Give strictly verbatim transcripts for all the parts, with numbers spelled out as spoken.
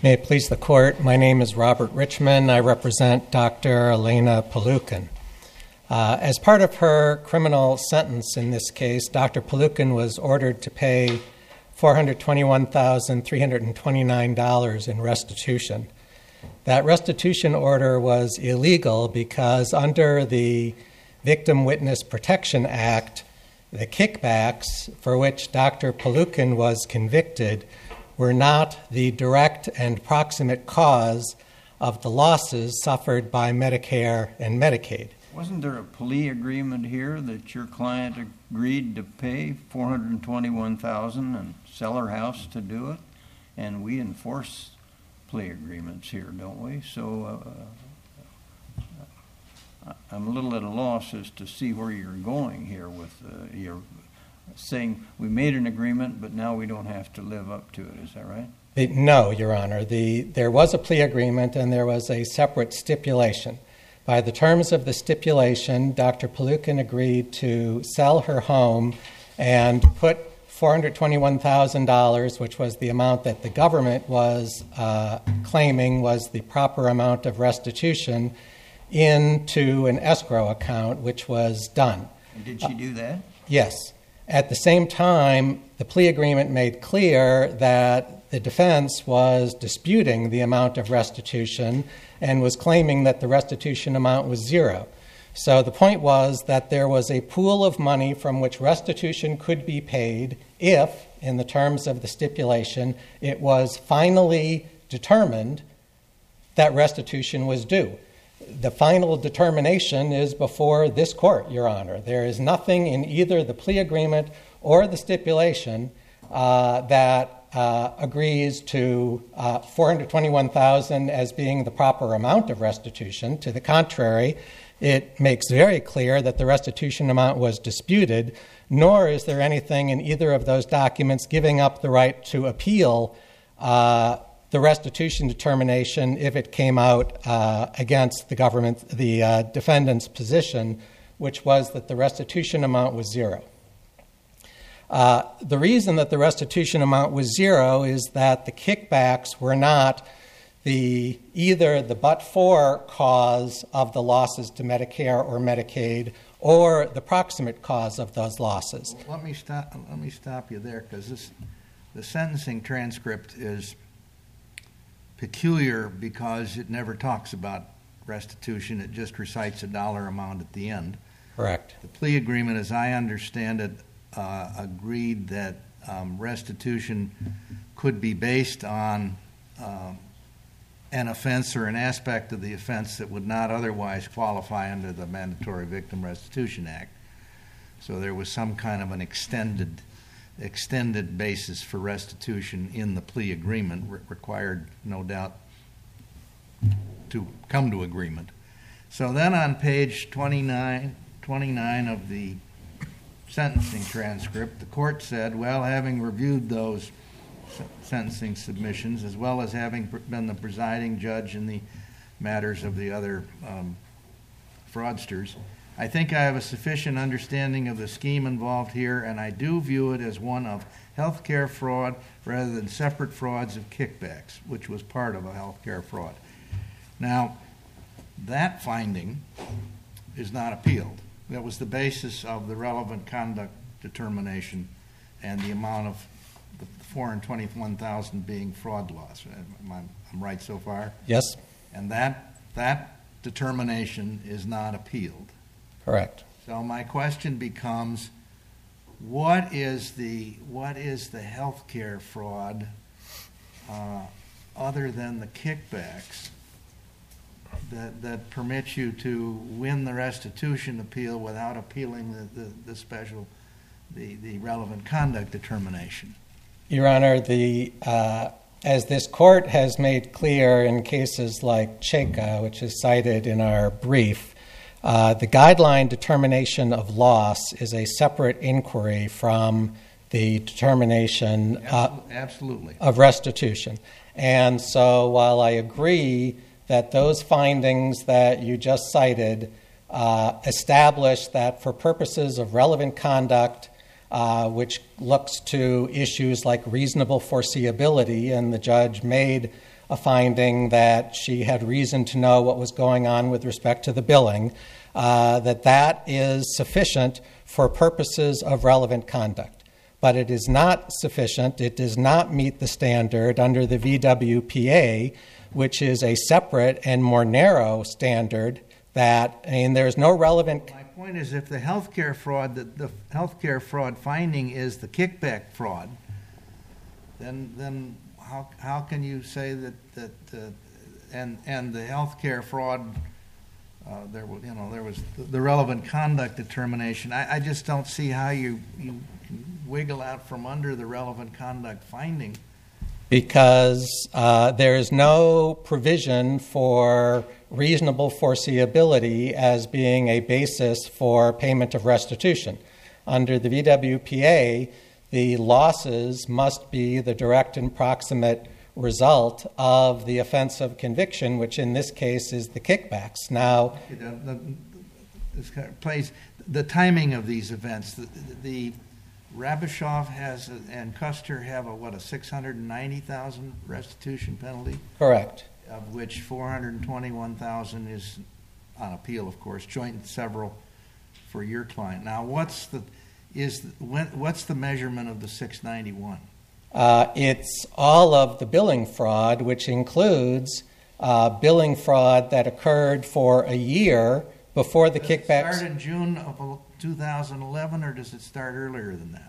May it please the Court, my name is Robert Richmond. I represent Doctor Elena Polukin. Uh, as part of her criminal sentence in this case, Doctor Polukin was ordered to pay four hundred twenty-one thousand three hundred twenty-nine dollars in restitution. That restitution order was illegal because under the Victim Witness Protection Act, the kickbacks for which Doctor Polukin was convicted were not the direct and proximate cause of the losses suffered by Medicare and Medicaid. Wasn't there a plea agreement here that your client agreed to pay four hundred twenty-one thousand dollars and sell her house to do it? And we enforce plea agreements here, don't we? So uh, I'm a little at a loss as to see where you're going here with uh, your saying we made an agreement, but now we don't have to live up to it. Is that right? The, no, Your Honor. The, there was a plea agreement and there was a separate stipulation. By the terms of the stipulation, Doctor Polukin agreed to sell her home and put four hundred twenty-one thousand dollars, which was the amount that the government was uh, claiming was the proper amount of restitution, into an escrow account, which was done. And did she do that? Uh, yes. At the same time, the plea agreement made clear that the defense was disputing the amount of restitution and was claiming that the restitution amount was zero. So the point was that there was a pool of money from which restitution could be paid if, in the terms of the stipulation, it was finally determined that restitution was due. The final determination is before this court, Your Honor. There is nothing in either the plea agreement or the stipulation uh, that uh, agrees to uh, four hundred twenty-one thousand dollars as being the proper amount of restitution. To the contrary, it makes very clear that the restitution amount was disputed, nor is there anything in either of those documents giving up the right to appeal uh, the restitution determination if it came out uh, against the government, the uh, defendant's position, which was that the restitution amount was zero. Uh, the reason that the restitution amount was zero is that the kickbacks were not the either the but-for cause of the losses to Medicare or Medicaid or the proximate cause of those losses. Well, let me stop. Let me stop you there, because this the sentencing transcript is peculiar because it never talks about restitution. It just recites a dollar amount at the end. Correct. The plea agreement, as I understand it, uh, agreed that um, restitution could be based on um, an offense or an aspect of the offense that would not otherwise qualify under the Mandatory Victim Restitution Act. So there was some kind of an extended extended basis for restitution in the plea agreement, re- required, no doubt, to come to agreement. So then on page twenty-nine, twenty-nine of the sentencing transcript, the court said, well, having reviewed those sentencing submissions, as well as having been the presiding judge in the matters of the other um, fraudsters, I think I have a sufficient understanding of the scheme involved here, and I do view it as one of healthcare fraud rather than separate frauds of kickbacks, which was part of a healthcare fraud. Now, that finding is not appealed. That was the basis of the relevant conduct determination and the amount of the four hundred twenty-one thousand dollars being fraud loss. Am I, I'm right so far? Yes. And that that determination is not appealed. Correct. So my question becomes, what is the what is the healthcare fraud uh, other than the kickbacks that that permits you to win the restitution appeal without appealing the, the, the special the, the relevant conduct determination? Your Honor, the uh, as this court has made clear in cases like Cheka, which is cited in our brief, uh, the guideline determination of loss is a separate inquiry from the determination uh, Absolutely. of restitution. And so while I agree that those findings that you just cited uh, establish that for purposes of relevant conduct, Uh, which looks to issues like reasonable foreseeability, and the judge made a finding that she had reason to know what was going on with respect to the billing, uh, that that is sufficient for purposes of relevant conduct. But it is not sufficient, it does not meet the standard under the V W P A, which is a separate and more narrow standard that, I mean, there's no relevant... My point is, if the healthcare fraud, the, the healthcare fraud finding is the kickback fraud, then then how how can you say that that uh, and and the healthcare fraud uh, there was you know there was the relevant conduct determination? I, I just don't see how you you can wiggle out from under the relevant conduct finding. Because uh, there is no provision for reasonable foreseeability as being a basis for payment of restitution. Under the V W P A, the losses must be the direct and proximate result of the offense of conviction, which in this case is the kickbacks. Now, the, the, this kind of plays the timing of these events. The, the Rabishoff has a, and Custer have a what a six hundred ninety thousand restitution penalty. Correct. Of which four hundred twenty-one thousand is on appeal, of course, joint and several for your client. Now, what's the is when, what's the measurement of the six ninety-one? Uh, it's all of the billing fraud, which includes uh, billing fraud that occurred for a year before the does kickbacks. Does it start in June of two thousand eleven, or does it start earlier than that?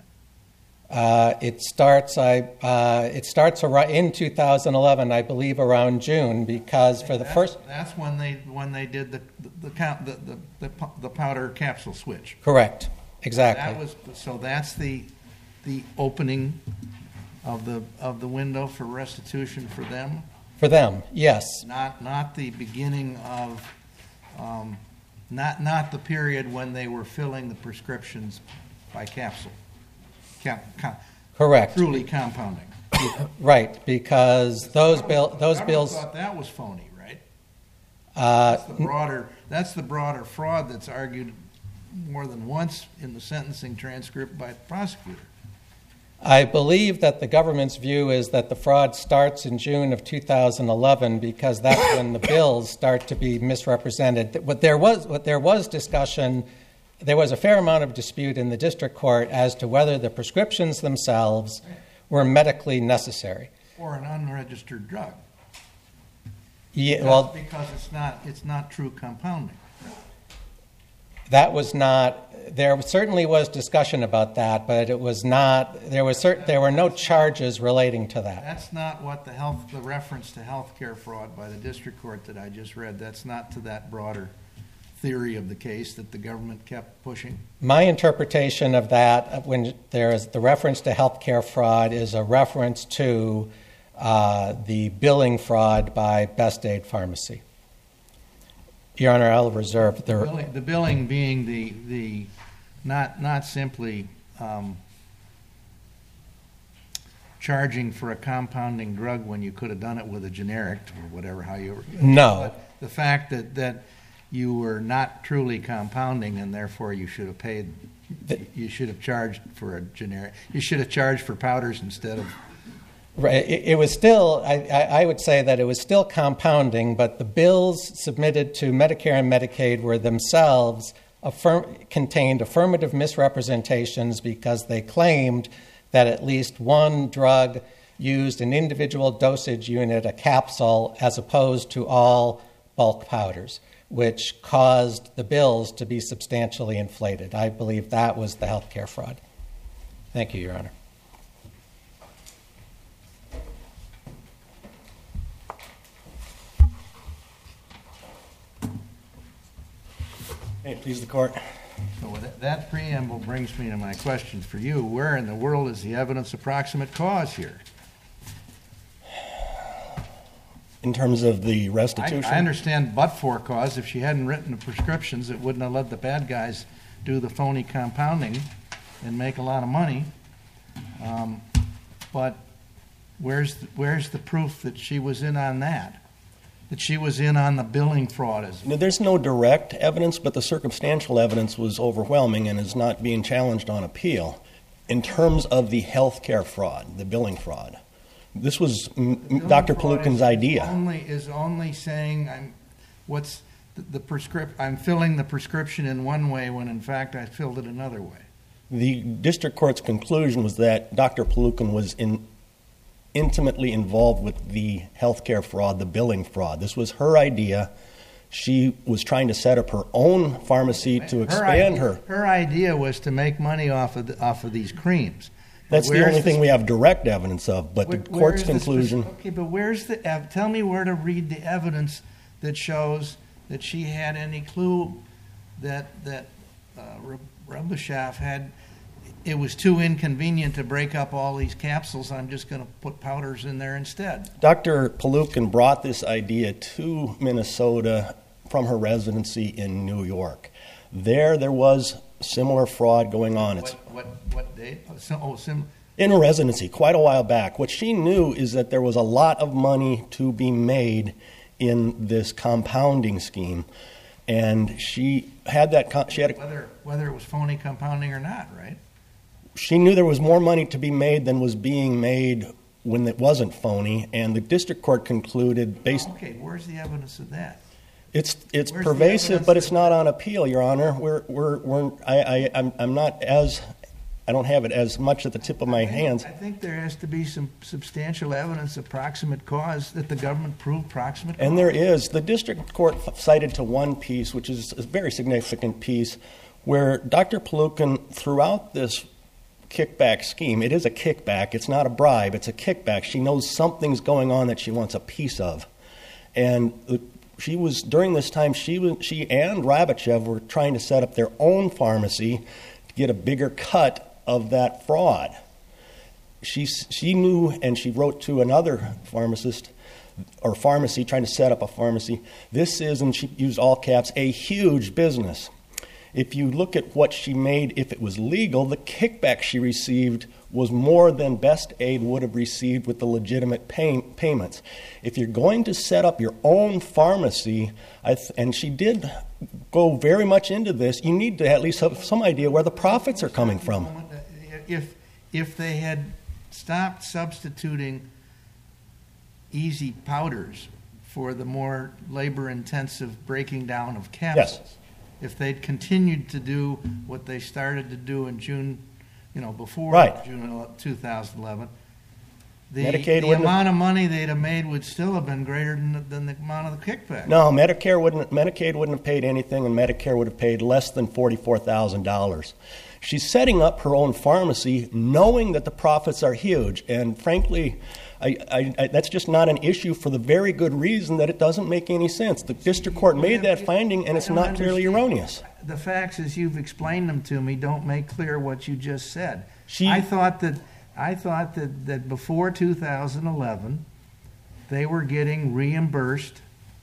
Uh, it starts. I. Uh, it starts in two thousand eleven, I believe, around June, because for the that's, first. That's when they when they did the the the, count, the, the, the, the powder capsule switch. Correct. Exactly. That was so. That's the the opening of the of the window for restitution for them. For them, yes. Not not the beginning of. Um, Not not the period when they were filling the prescriptions by capsule. Cap, com, Correct. Truly compounding. Right, because those bill those I bills. thought that was phony, right? Uh, That's the broader. That's the broader fraud that's argued more than once in the sentencing transcript by the prosecutor. I believe that the government's view is that the fraud starts in June of two thousand eleven because that's when the bills start to be misrepresented. What there was, what there was discussion, there was a fair amount of dispute in the district court as to whether the prescriptions themselves were medically necessary. Or an unregistered drug. Yeah, That's well, because it's not it's not true compounding. that was not. There certainly was discussion about that, but it was not. There was cert, there were no charges relating to that. That's not what the health the reference to healthcare fraud by the district court that I just read. That's not to that broader theory of the case that the government kept pushing. My interpretation of that, when there is the reference to healthcare fraud, is a reference to uh, the billing fraud by Best Aid Pharmacy. Your Honor, I'll reserve the... The billing, the billing being the, the not not simply um, charging for a compounding drug when you could have done it with a generic or whatever, how you were... No. But the fact that, that you were not truly compounding and therefore you should have paid, you should have charged for a generic, you should have charged for powders instead of... Right. It, it was still, I, I would say that it was still compounding, but the bills submitted to Medicare and Medicaid were themselves affirm, contained affirmative misrepresentations because they claimed that at least one drug used an individual dosage unit, a capsule, as opposed to all bulk powders, which caused the bills to be substantially inflated. I believe that was the healthcare fraud. Thank you, Your Honor. Hey, please the court. So that, that preamble brings me to my question for you. Where in the world is the evidence of proximate cause here? In terms of the restitution? I, I understand but-for cause. If she hadn't written the prescriptions, it wouldn't have let the bad guys do the phony compounding and make a lot of money. Um, but where's the, where's the proof that she was in on that? That she was in on the billing fraud? As No, there's no direct evidence, but the circumstantial evidence was overwhelming and is not being challenged on appeal. In terms of the health care fraud, the billing fraud, This was Billing Doctor fraud Palookan's is idea. Only is only saying I'm what's the, the prescript. I'm filling the prescription in one way when in fact I filled it another way. The district court's conclusion was that Doctor Palookan was in, intimately involved with the healthcare fraud, the billing fraud. This was her idea. She was trying to set up her own pharmacy to expand her. Her, her idea was to make money off of the, off of these creams. That's the Where's only thing the- we have direct evidence of. But Where- the where court's is the spec- conclusion. Okay, but where's the? ev- Tell me where to read the evidence that shows that she had any clue that that uh, Rubishaf had. It was too inconvenient to break up all these capsules. I'm just going to put powders in there instead. Doctor Palookan brought this idea to Minnesota from her residency in New York. There, there was similar fraud going on. It's What what what date? Oh, sim, oh, sim, in her residency quite a while back. What she knew is that there was a lot of money to be made in this compounding scheme, and she had that. co- She had. A, whether whether it was phony compounding or not, right? she knew there was more money to be made than was being made when it wasn't phony, and the district court concluded based. Okay, where's the evidence of that? It's it's Where's the pervasive, evidence but it's that- not on appeal, Your Honor. We're we're we're I, I I'm I'm not as I don't have it as much at the tip of my I think- hands. I think there has to be some substantial evidence of proximate cause that the government proved proximate cause. And there is. The district court cited to one piece, which is a very significant piece, where Doctor Palookan, throughout this kickback scheme, it is a kickback, it's not a bribe, it's a kickback. She knows something's going on that she wants a piece of. And the, she was, during this time, she, was, she and Rabichev were trying to set up their own pharmacy to get a bigger cut of that fraud. She, she knew, and she wrote to another pharmacist, or pharmacy, trying to set up a pharmacy. This is, and she used all caps, a huge business. If you look at what she made, if it was legal, the kickback she received was more than Best Aid would have received with the legitimate pay- payments. If you're going to set up your own pharmacy, I th- and she did go very much into this, you need to at least have some idea where the profits are coming from. If if they had stopped substituting easy powders for the more labor-intensive breaking down of capsules, Yes. if they'd continued to do what they started to do in June, you know, before Right. June two thousand eleven, the, Medicaid the wouldn't amount of money they'd have made would still have been greater than the, than the amount of the kickback. No, Medicare wouldn't. Medicaid wouldn't have paid anything, and Medicare would have paid less than forty-four thousand dollars. She's setting up her own pharmacy, knowing that the profits are huge, and frankly, I, I, I, that's just not an issue for the very good reason that it doesn't make any sense. The district court made that finding, and I it's don't not clearly understand. erroneous. The facts, as you've explained them to me, don't make clear what you just said. She- I thought that I thought that, that before two thousand eleven, they were getting reimbursed.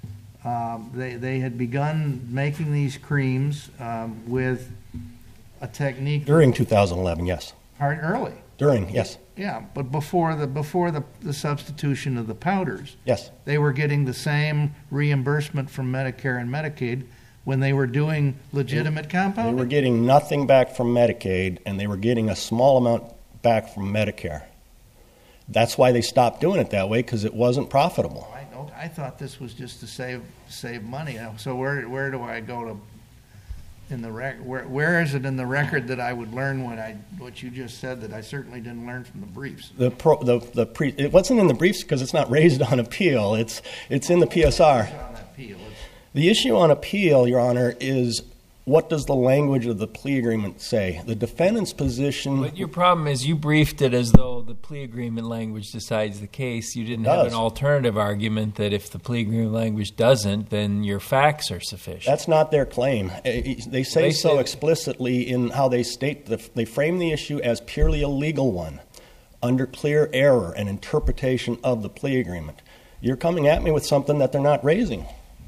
Um, they they had begun making these creams um, with a technique During two thousand eleven, yes. hard early. During, yes, Yeah, but before the before the, the substitution of the powders, yes. they were getting the same reimbursement from Medicare and Medicaid when they were doing legitimate They compounding. were getting nothing back from Medicaid, and they were getting a small amount back from Medicare. That's why they stopped doing it that way, because it wasn't profitable. I know. I thought this was just to save save money. So where where do I go to in the rec? Where where is it in the record that I would learn what I what you just said that I certainly didn't learn from the briefs? The pro, the the pre, it wasn't in the briefs because it's not raised on appeal. It's it's in the P S R. It's on that appeal. It's- The issue on appeal, Your Honor, is what does the language of the plea agreement say? The defendant's position. But your problem is you briefed it as though the plea agreement language decides the case. You didn't have does. an alternative argument that if the plea agreement language doesn't, then your facts are sufficient. That's not their claim. Eh, They say They so say- explicitly in how they state the, they frame the issue as purely a legal one, under clear error and interpretation of the plea agreement. You're coming at me with something that they're not raising.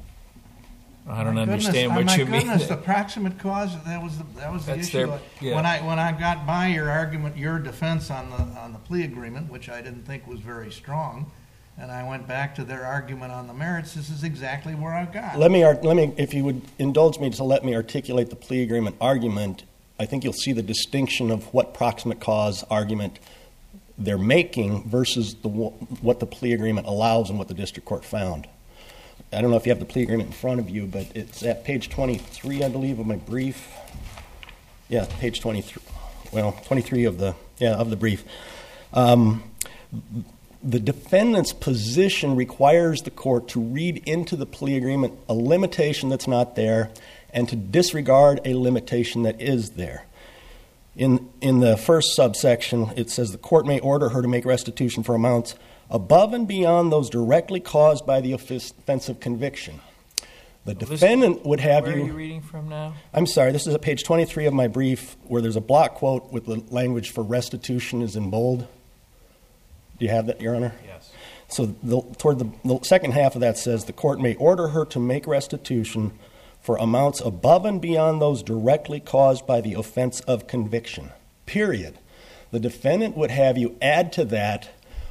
I don't My goodness, understand oh, what my you goodness, mean. the proximate cause, that was the, that was the That's issue. their- yeah. When I, when I got by your argument, your defense on the, on the plea agreement, which I didn't think was very strong, and I went back to their argument on the merits, this is exactly where I got. Let me, ar- let me, if you would indulge me to let me articulate the plea agreement argument, I think you'll see the distinction of what proximate cause argument they're making versus the, what the plea agreement allows and what the district court found. I don't know if you have the plea agreement in front of you, but it's at page twenty-three, I believe, of my brief. Yeah, page twenty-three. Well, twenty-three of the yeah of the brief. Um, the defendant's position requires the court to read into the plea agreement a limitation that's not there and to disregard a limitation that is there. In in the first subsection, it says the court may order her to make restitution for amounts above and beyond those directly caused by the offense of conviction. The defendant would have you... Where are you reading from now? I'm sorry, this is at page twenty-three of my brief where there's a block quote with the language for restitution is in bold. Do you have that, Your Honor? Yes. So the, toward the, the second half of that says the court may order her to make restitution for amounts above and beyond those directly caused by the offense of conviction, period. The defendant would have you add to that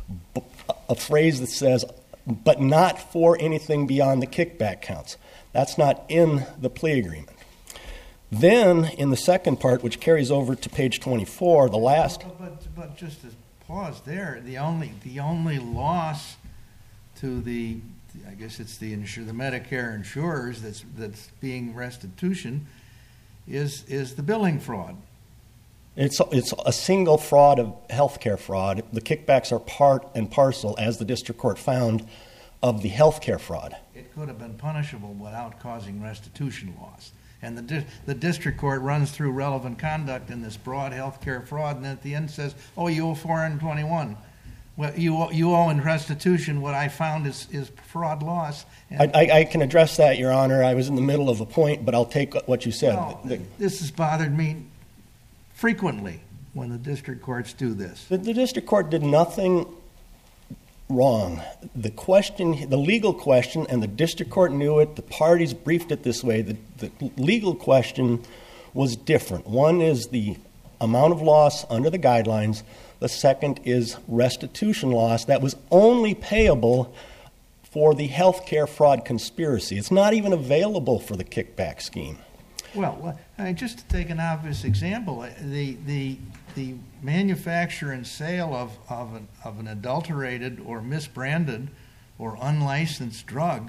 a phrase that says, but not for anything beyond the kickback counts. That's not in the plea agreement. Then, in the second part, which carries over to page twenty-four, the last... But, but, but just to pause there, the only the only loss to the, I guess it's the insure, the Medicare insurers that's that's being restitution is is the billing fraud. It's it's a single fraud of healthcare fraud. The kickbacks are part and parcel, as the district court found, of the healthcare fraud. It could have been punishable without causing restitution loss. And the di- the district court runs through relevant conduct in this broad healthcare fraud, and at the end says, "Oh, you owe four hundred twenty-one. Well, you owe, you owe in restitution. What I found is is fraud loss." I, I, I can address that, Your Honor. I was in the middle of a point, but I'll take what you said. Well, the, this has bothered me frequently when the district courts do this. the, the district court did nothing wrong. The question, the legal question, and the district court knew it, the parties briefed it this way, the, the legal question was different. One is the amount of loss under the guidelines. The second is restitution loss that was only payable for the healthcare fraud conspiracy. It's not even available for the kickback scheme. Well, I mean, just to take an obvious example, the the the manufacture and sale of of an, of an adulterated or misbranded or unlicensed drug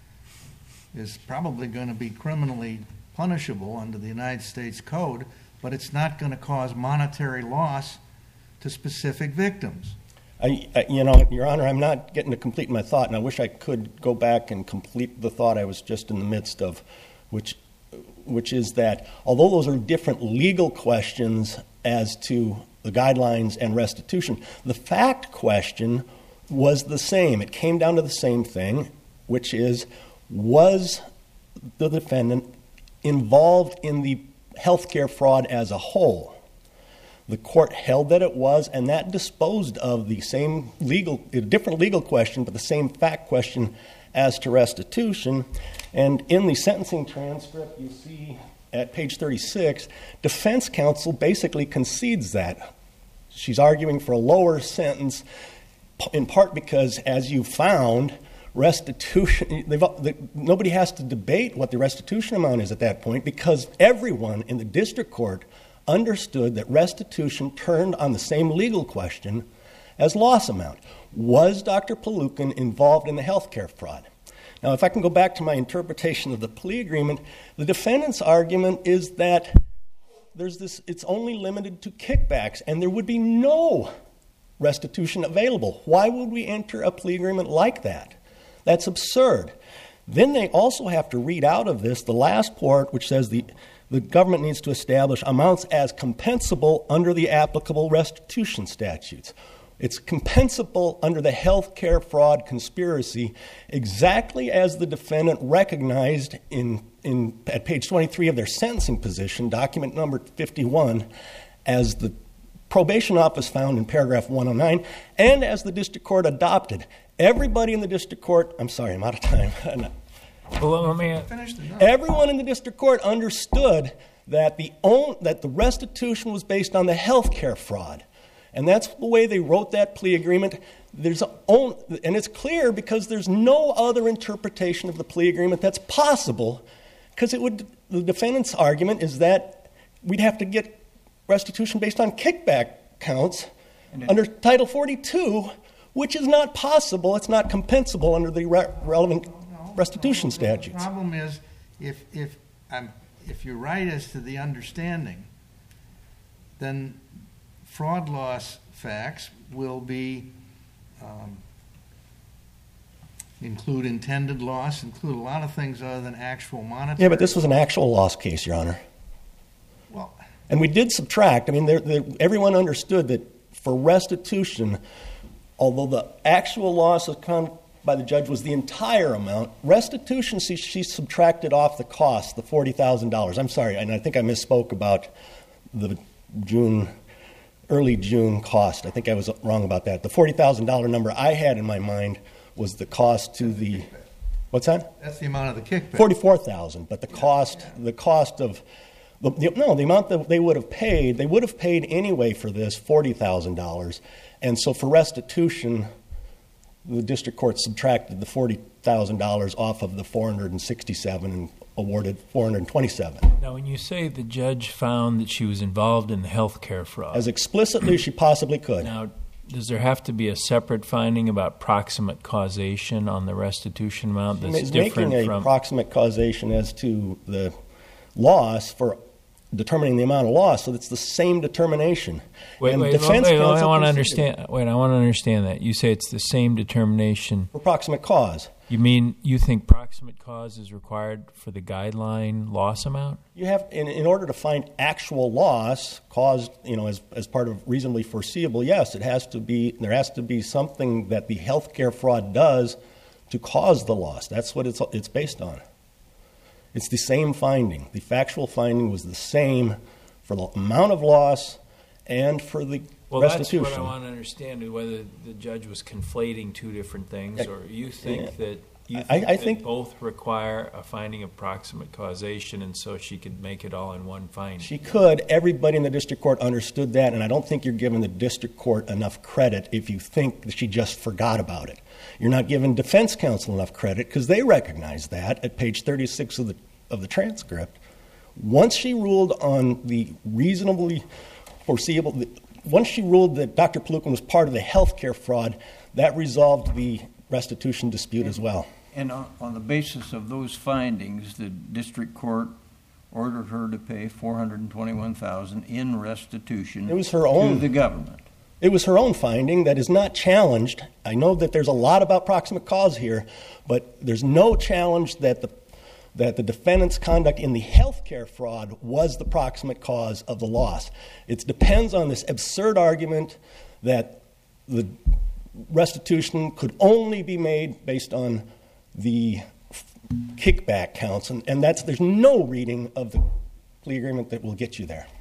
is probably going to be criminally punishable under the United States Code, but it's not going to cause monetary loss to specific victims. I, I, you know, Your Honor, I'm not getting to complete my thought, and I wish I could go back and complete the thought I was just in the midst of, which which is that although those are different legal questions as to the guidelines and restitution, the fact question was the same. It came down to the same thing, which is, was the defendant involved in the healthcare fraud as a whole? The court held that it was, and that disposed of the same legal, a different legal question, but the same fact question as to restitution. And in the sentencing transcript, you see at page thirty-six, defense counsel basically concedes that. She's arguing for a lower sentence, in part because, as you found, restitution, they've, they, nobody has to debate what the restitution amount is at that point, because everyone in the district court understood that restitution turned on the same legal question as loss amount. Was Doctor Palookan involved in the healthcare fraud? Now, if I can go back to my interpretation of the plea agreement, the defendant's argument is that there's this, it's only limited to kickbacks, and there would be no restitution available. Why would we enter a plea agreement like that? That's absurd. Then they also have to read out of this the last part, which says the, the government needs to establish amounts as compensable under the applicable restitution statutes. It's compensable under the healthcare fraud conspiracy, exactly as the defendant recognized in, in at page twenty-three of their sentencing position, document number fifty-one, as the probation office found in paragraph one oh nine, and as the district court adopted. Everybody in the district court, I'm sorry, I'm out of time. Well, let me Finish the note. Everyone in the district court understood that the own, that the restitution was based on the healthcare fraud. And that's the way they wrote that plea agreement. There's a own, and it's clear because there's no other interpretation of the plea agreement that's possible, because it would, the defendant's argument is that we'd have to get restitution based on kickback counts, under Title forty-two, which is not possible. It's not compensable under the re- relevant restitution statutes. The problem is, if if I'm if you're right as to the understanding, then fraud loss facts will be um, include intended loss, include a lot of things other than actual monetary. Yeah, but this was an actual loss case, Your Honor. Well, and we did subtract. I mean, they're, they're, everyone understood that for restitution, although the actual loss account by the judge was the entire amount, restitution, she, she subtracted off the cost, the forty thousand dollars. I'm sorry, and I think I misspoke about the June, early June cost. I think I was wrong about that. The forty thousand dollars number I had in my mind was the cost to the, what's that? That's the amount of the kickback. forty-four thousand dollars, but the cost, yeah. the cost of, the, the, no, the amount that they would have paid, they would have paid anyway for this, forty thousand dollars. And so for restitution, the district court subtracted the forty thousand dollars off of the four hundred sixty-seven and awarded four hundred twenty-seven. Now, when you say the judge found that she was involved in the health care fraud, as explicitly as she possibly could. Now, does there have to be a separate finding about proximate causation on the restitution amount that's She's different making a from proximate causation as to the loss for determining the amount of loss, so it's the same determination. Wait, and wait, defense wait, wait counsel I want to conceded understand. Wait, I want to understand that. You say it's the same determination. for proximate cause. You mean you think proximate cause is required for the guideline loss amount? You have, in, in order to find actual loss caused, you know, as as part of reasonably foreseeable, yes, it has to be. There has to be something that the healthcare fraud does to cause the loss. That's what it's it's based on. It's the same finding. The factual finding was the same for the amount of loss and for the well, restitution. Well, that's what I want to understand, whether the judge was conflating two different things, or you think yeah. that you think, I, I that think both require a finding of proximate causation, and so she could make it all in one finding. She could. Everybody in the district court understood that, and I don't think you're giving the district court enough credit if you think that she just forgot about it. You're not giving defense counsel enough credit because they recognize that at page thirty-six of the of the transcript. Once she ruled on the reasonably foreseeable, once she ruled that Doctor Palookan was part of the health care fraud, that resolved the restitution dispute as well. And on, on the basis of those findings, the district court ordered her to pay four hundred twenty-one thousand dollars in restitution It was her own, to the government. It was her own finding that is not challenged. I know that there's a lot about proximate cause here, but there's no challenge that the that the defendant's conduct in the health care fraud was the proximate cause of the loss. It depends on this absurd argument that the restitution could only be made based on the kickback counts, and, and that's there's no reading of the plea agreement that will get you there.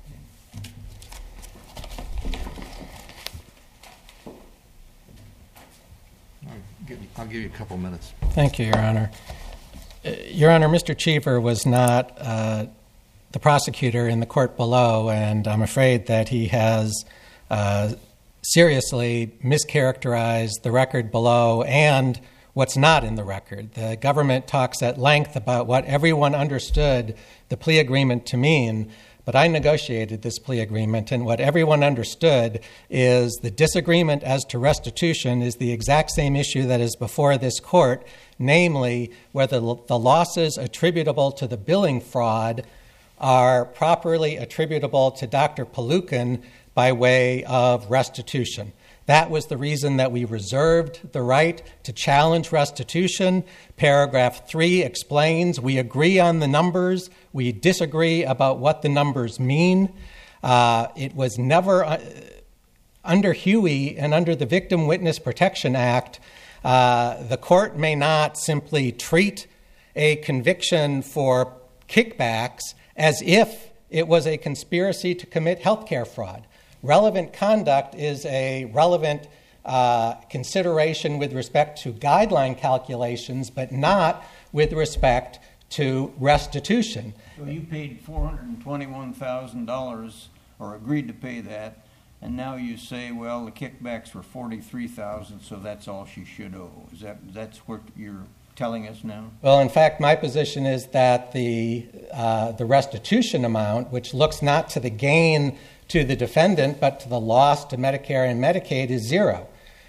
I'll give you, I'll give you a couple minutes. Thank you, Your Honor. Uh, Your Honor, Mister Cheever was not uh, the prosecutor in the court below, and I'm afraid that he has uh, seriously mischaracterized the record below and what's not in the record. The government talks at length about what everyone understood the plea agreement to mean, but I negotiated this plea agreement, and what everyone understood is the disagreement as to restitution is the exact same issue that is before this court, namely whether the losses attributable to the billing fraud are properly attributable to Doctor Palookan by way of restitution. That was the reason that we reserved the right to challenge restitution. Paragraph three explains we agree on the numbers. We disagree about what the numbers mean. Uh, it was never, uh, under Huey and under the Victim Witness Protection Act, uh, the court may not simply treat a conviction for kickbacks as if it was a conspiracy to commit healthcare fraud. Relevant conduct is a relevant uh, consideration with respect to guideline calculations, but not with respect to restitution. So you paid four hundred twenty-one thousand dollars, or agreed to pay that, and now you say, well, the kickbacks were forty-three thousand dollars, so that's all she should owe. Is that that's what you're telling us now? Well, in fact, my position is that the uh, the restitution amount, which looks not to the gain to the defendant but to the loss to Medicare and Medicaid, is zero.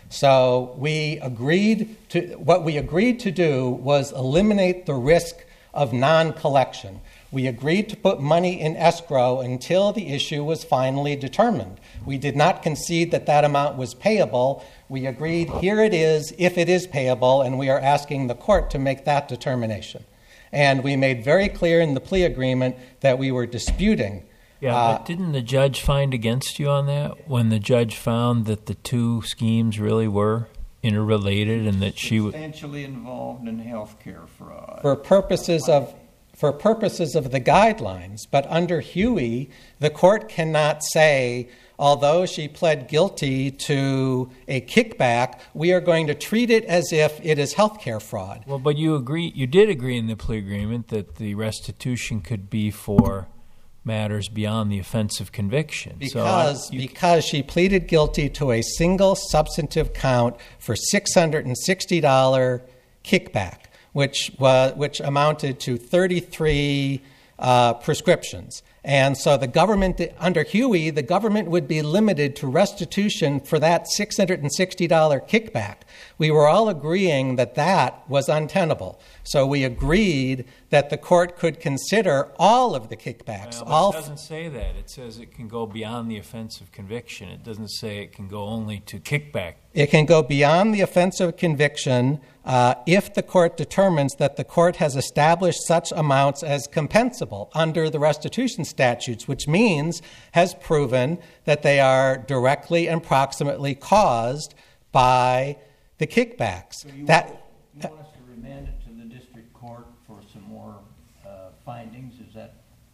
So we agreed to what we agreed to do was eliminate the risk of non-collection. We agreed to put money in escrow until the issue was finally determined. We did not concede that that amount was payable. We agreed, here it is, if it is payable, and we are asking the court to make that determination. And we made very clear in the plea agreement that we were disputing. Yeah, uh, but didn't the judge find against you on that when the judge found that the two schemes really were interrelated and that she was substantially involved in health care fraud? For purposes of for purposes of the guidelines, but under Huey, the court cannot say, although she pled guilty to a kickback, we are going to treat it as if it is health care fraud. Well, but you agree, you did agree in the plea agreement that the restitution could be for matters beyond the offense of conviction. Because, so you, because she pleaded guilty to a single substantive count for six hundred sixty dollars kickback, which was, which amounted to thirty-three uh, prescriptions. And so the government, under Huey, the government would be limited to restitution for that six hundred sixty dollars kickback. We were all agreeing that that was untenable. So we agreed that the court could consider all of the kickbacks. well, all it doesn't say that. It says it can go beyond the offense of conviction. It doesn't say it can go only to kickback. It can go beyond the offense of conviction uh, if the court determines that the court has established such amounts as compensable under the restitution statutes, which means has proven that they are directly and proximately caused by the kickbacks. So you, that, want, you want us to remand it to the district court for some more uh, findings? Is that?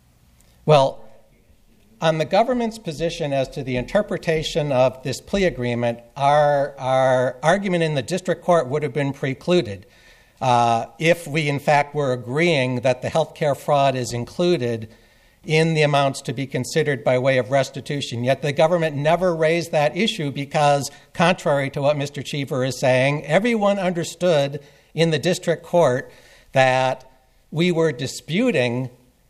Well, on the government's position as to the interpretation of this plea agreement, our, our argument in the district court would have been precluded uh, if we, in fact, were agreeing that the health care fraud is included in the amounts to be considered by way of restitution. Yet the government never raised that issue because, contrary to what Mister Cheever is saying, everyone understood in the district court that we were disputing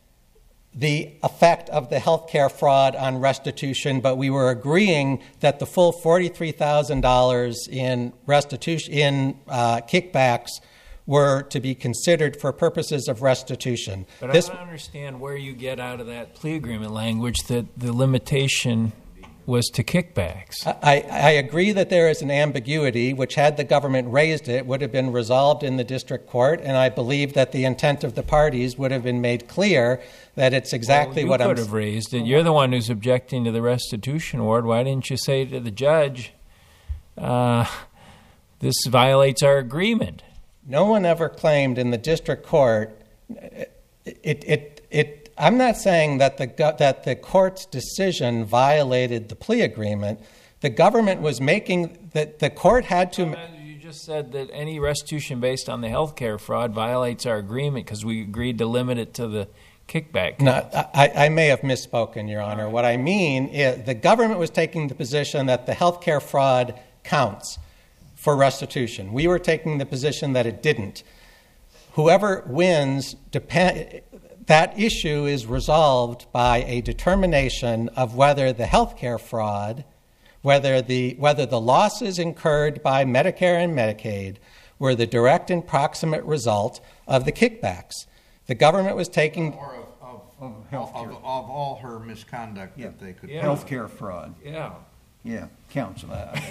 the effect of the health care fraud on restitution, but we were agreeing that the full forty-three thousand dollars in restitution in uh, kickbacks were to be considered for purposes of restitution. But this, I don't understand where you get out of that plea agreement language that the limitation was to kickbacks. I, I agree that there is an ambiguity, which had the government raised it, would have been resolved in the district court, and I believe that the intent of the parties would have been made clear that it's exactly well, you what I'm... You could have raised it. You're the one who's objecting to the restitution award. Why didn't you say to the judge, uh, this violates our agreement? No one ever claimed in the district court, it, it, it, it I'm not saying that the that the court's decision violated the plea agreement. The government was making that the court had to. You just said that any restitution based on the health care fraud violates our agreement because we agreed to limit it to the kickback. No, I, I may have misspoken, Your Honor. What I mean is the government was taking the position that the health care fraud counts for restitution. We were taking the position that it didn't. Whoever wins depend. That issue is resolved by a determination of whether the health care fraud, whether the whether the losses incurred by Medicare and Medicaid were the direct and proximate result of the kickbacks. The government was taking Or of, of, Of of, healthcare. of, of all her misconduct Yeah. that they could. Yeah. Health care fraud. Yeah. Yeah, counsel.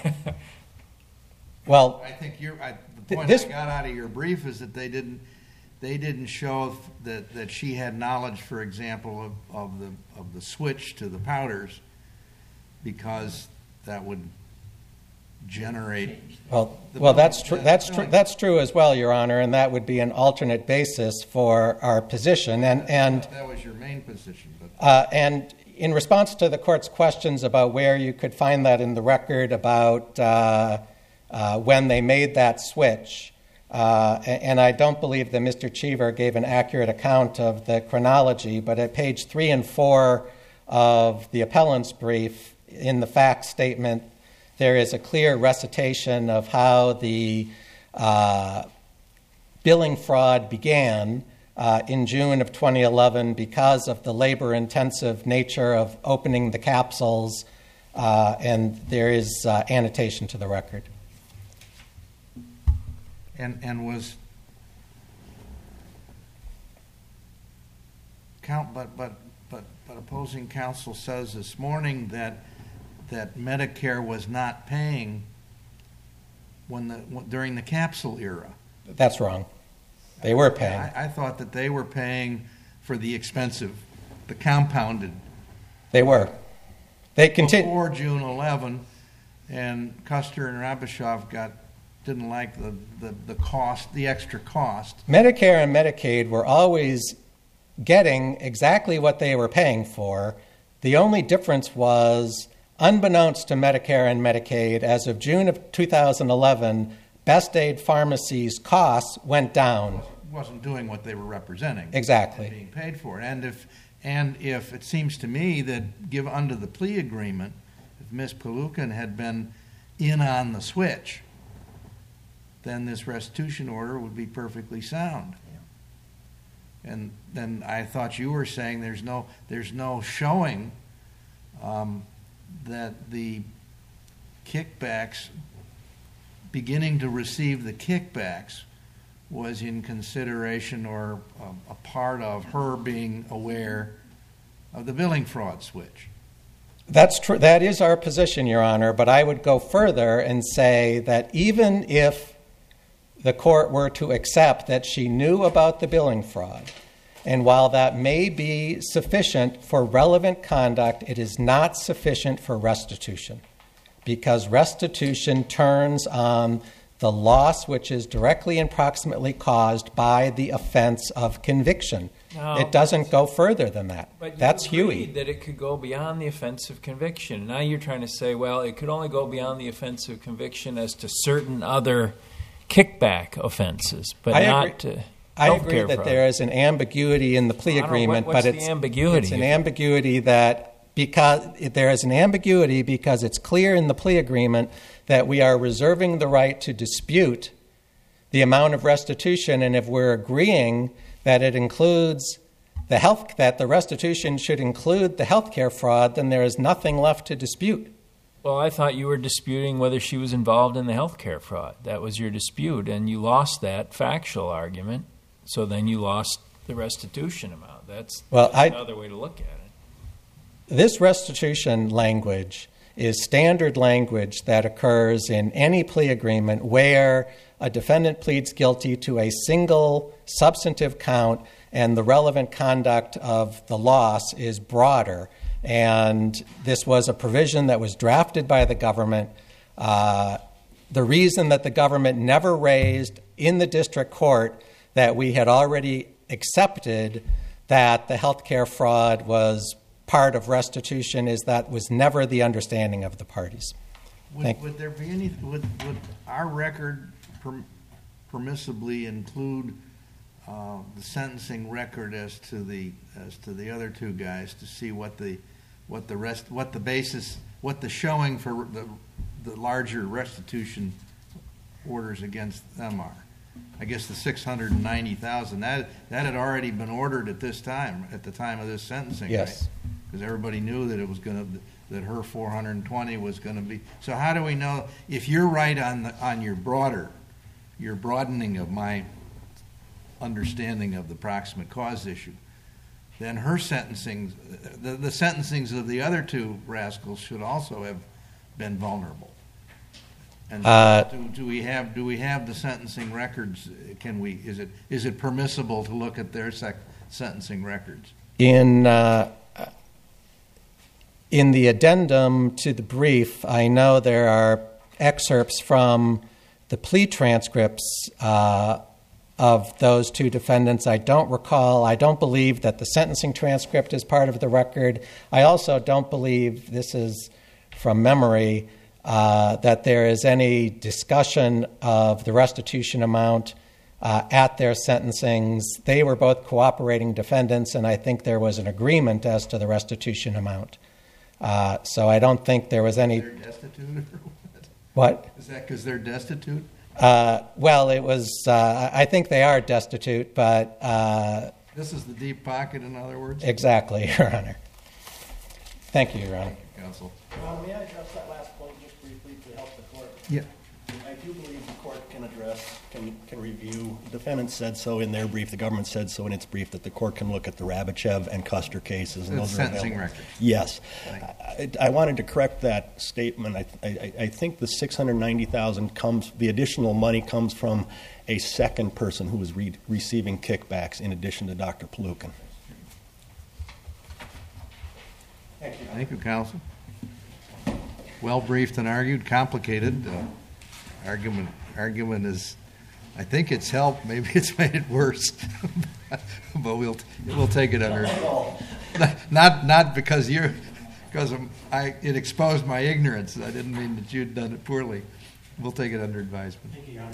well. I think you're. I, the Th- point this- I got out of your brief is that they didn't. They didn't show that, that she had knowledge, for example, of, of the of the switch to the powders, because that would generate. Well, the- well, that's true. the- That's true. That's true as well, Your Honor, and that would be an alternate basis for our position. And and that was your main position, but uh, and in response to the court's questions about where you could find that in the record about uh, uh, when they made that switch, uh, and I don't believe that Mister Cheever gave an accurate account of the chronology, but at page three and four of the appellant's brief, in the fact statement, there is a clear recitation of how the uh, billing fraud began uh, in June of twenty eleven because of the labor-intensive nature of opening the capsules, uh, and there is uh, annotation to the record. And and was count, but but but but opposing counsel says this morning that that Medicare was not paying when the during the capsule era. That's wrong. They were paying. I, I thought that they were paying for the expensive, the compounded. They were. They continued before June eleventh, and Custer and Rabishov got didn't like the, the, the cost, the extra cost. Medicare and Medicaid were always getting exactly what they were paying for. The only difference was, unbeknownst to Medicare and Medicaid, as of June of two thousand eleven, Best Aid Pharmacy's costs went down. Wasn't doing what they were representing. Exactly. Being paid for it. And if and if it seems to me that give under the plea agreement, if Miz Palookan had been in on the switch, then this restitution order would be perfectly sound. Yeah. And then I thought you were saying there's no there's no showing um, that the kickbacks, beginning to receive the kickbacks, was in consideration or um, a part of her being aware of the billing fraud switch. That's true. That is our position, Your Honor, but I would go further and say that even if the court were to accept that she knew about the billing fraud, and while that may be sufficient for relevant conduct, it is not sufficient for restitution, because restitution turns on the loss which is directly and proximately caused by the offense of conviction. No, it doesn't go further than that. But That's you Huey. agreed that it could go beyond the offense of conviction. Now you're trying to say, well, it could only go beyond the offense of conviction as to certain other kickback offenses, but I not agree. to I agree healthcare that fraud. there is an ambiguity in the plea I don't know, agreement, what- what's but the it's, ambiguity? it's an ambiguity that because there is an ambiguity because it's clear in the plea agreement that we are reserving the right to dispute the amount of restitution, and if we're agreeing that it includes the health, that the restitution should include the healthcare fraud, then there is nothing left to dispute. Well, I thought you were disputing whether she was involved in the healthcare fraud. That was your dispute, and you lost that factual argument, so then you lost the restitution amount. That's, Well, that's I- another way to look at it. This restitution language is standard language that occurs in any plea agreement where a defendant pleads guilty to a single substantive count and the relevant conduct of the loss is broader. And this was a provision that was drafted by the government. Uh, the reason that the government never raised in the district court that we had already accepted that the healthcare fraud was part of restitution is that was never the understanding of the parties. Would, would there be any? Would, would our record per, permissibly include uh, the sentencing record as to the as to the other two guys to see what the what the rest what the basis what the showing for the the larger restitution orders against them are? I guess the six hundred and ninety thousand that that had already been ordered at this time at the time of this sentencing. Yes. Right? Because everybody knew that it was going to, that her four hundred twenty was going to be. So how do we know if you're right on the on your broader, your broadening of my understanding of the proximate cause issue? Then her sentencing, the, the sentencings of the other two rascals should also have been vulnerable. And Uh, do, do we have do we have the sentencing records? Can we is it is it permissible to look at their sec, sentencing records? In uh, in the addendum to the brief, I know there are excerpts from the plea transcripts uh, of those two defendants. I don't recall, I don't believe that the sentencing transcript is part of the record. I also don't believe, this is from memory, uh, that there is any discussion of the restitution amount uh, at their sentencings. They were both cooperating defendants, and I think there was an agreement as to the restitution amount. Uh, so I don't think there was any. They're destitute or what? What? Is that because they're destitute? Uh, well, it was, uh, I think they are destitute, but uh, This is the deep pocket, in other words? exactly, Your Honor. Thank you, Your Honor. Counsel. Well, may I address that last point just briefly to help the court? Yeah. I do believe the court can address, can, can review. The defendant said so in their brief. The government said so in its brief that the court can look at the Rabichev and Custer cases. And It's those are sentencing available. record. Yes. Thank I, I wanted to correct that statement. I, I, I think the six hundred ninety thousand dollars comes, the additional money comes from a second person who was re- receiving kickbacks in addition to Doctor Palookan. Thank you. Thank you, counsel. Well briefed and argued, complicated. Uh, argument, argument is, I think it's helped. Maybe it's made it worse, but we'll we'll take it under. Not not because you're, because of, I it exposed my ignorance. I didn't mean that you'd done it poorly. We'll take it under advisement. Thank you, Your Honor.